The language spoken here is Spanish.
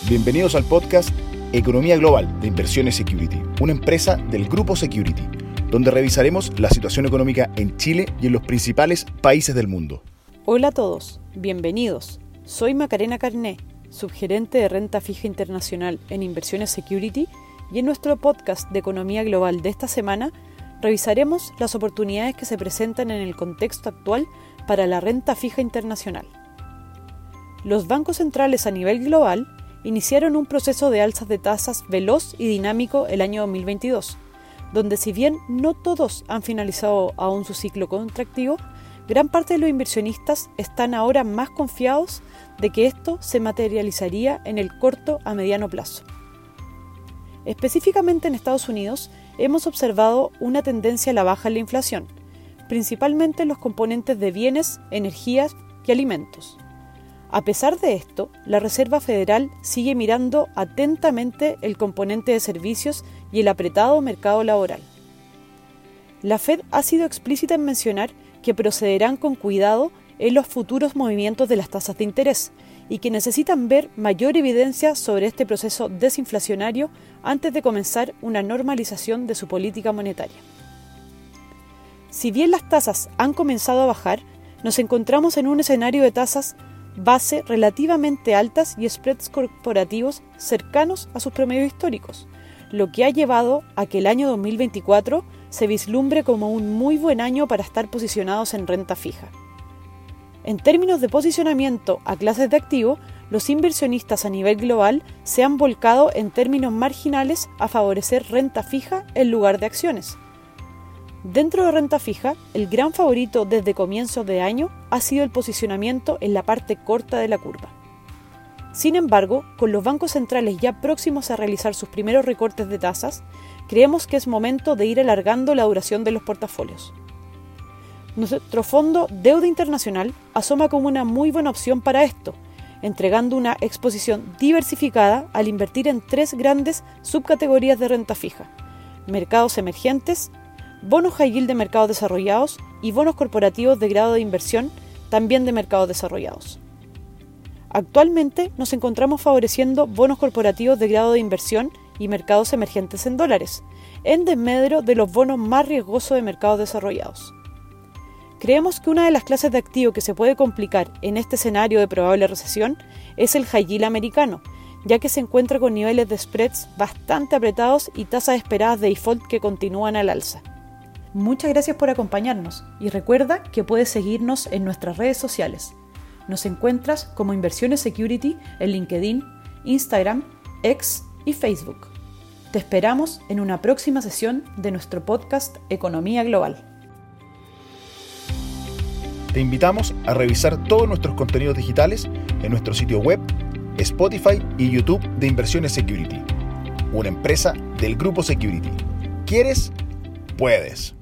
Bienvenidos al podcast Economía Global de Inversiones Security, una empresa del Grupo Security, donde revisaremos la situación económica en Chile y en los principales países del mundo. Hola a todos, bienvenidos. Soy Macarena Carné, subgerente de renta fija internacional en Inversiones Security, y en nuestro podcast de Economía Global de esta semana revisaremos las oportunidades que se presentan en el contexto actual para la renta fija internacional. Los bancos centrales a nivel global iniciaron un proceso de alzas de tasas veloz y dinámico el año 2022, donde si bien no todos han finalizado aún su ciclo contractivo, gran parte de los inversionistas están ahora más confiados de que esto se materializaría en el corto a mediano plazo. Específicamente en Estados Unidos, hemos observado una tendencia a la baja en la inflación, principalmente en los componentes de bienes, energías y alimentos. A pesar de esto, la Reserva Federal sigue mirando atentamente el componente de servicios y el apretado mercado laboral. La Fed ha sido explícita en mencionar que procederán con cuidado en los futuros movimientos de las tasas de interés y que necesitan ver mayor evidencia sobre este proceso desinflacionario antes de comenzar una normalización de su política monetaria. Si bien las tasas han comenzado a bajar, nos encontramos en un escenario de tasas base relativamente altas y spreads corporativos cercanos a sus promedios históricos, lo que ha llevado a que el año 2024 se vislumbre como un muy buen año para estar posicionados en renta fija. En términos de posicionamiento a clases de activo, los inversionistas a nivel global se han volcado en términos marginales a favorecer renta fija en lugar de acciones. Dentro de renta fija, el gran favorito desde comienzos de año ha sido el posicionamiento en la parte corta de la curva. Sin embargo, con los bancos centrales ya próximos a realizar sus primeros recortes de tasas, creemos que es momento de ir alargando la duración de los portafolios. Nuestro fondo Deuda Internacional asoma como una muy buena opción para esto, entregando una exposición diversificada al invertir en 3 grandes subcategorías de renta fija: mercados emergentes, bonos high yield de mercados desarrollados y bonos corporativos de grado de inversión, también de mercados desarrollados. Actualmente nos encontramos favoreciendo bonos corporativos de grado de inversión y mercados emergentes en dólares, en desmedro de los bonos más riesgosos de mercados desarrollados. Creemos que una de las clases de activo que se puede complicar en este escenario de probable recesión es el high yield americano, ya que se encuentra con niveles de spreads bastante apretados y tasas esperadas de default que continúan al alza. Muchas gracias por acompañarnos y recuerda que puedes seguirnos en nuestras redes sociales. Nos encuentras como Inversiones Security en LinkedIn, Instagram, X y Facebook. Te esperamos en una próxima sesión de nuestro podcast Economía Global. Te invitamos a revisar todos nuestros contenidos digitales en nuestro sitio web, Spotify y YouTube de Inversiones Security, una empresa del Grupo Security. ¿Quieres? Puedes.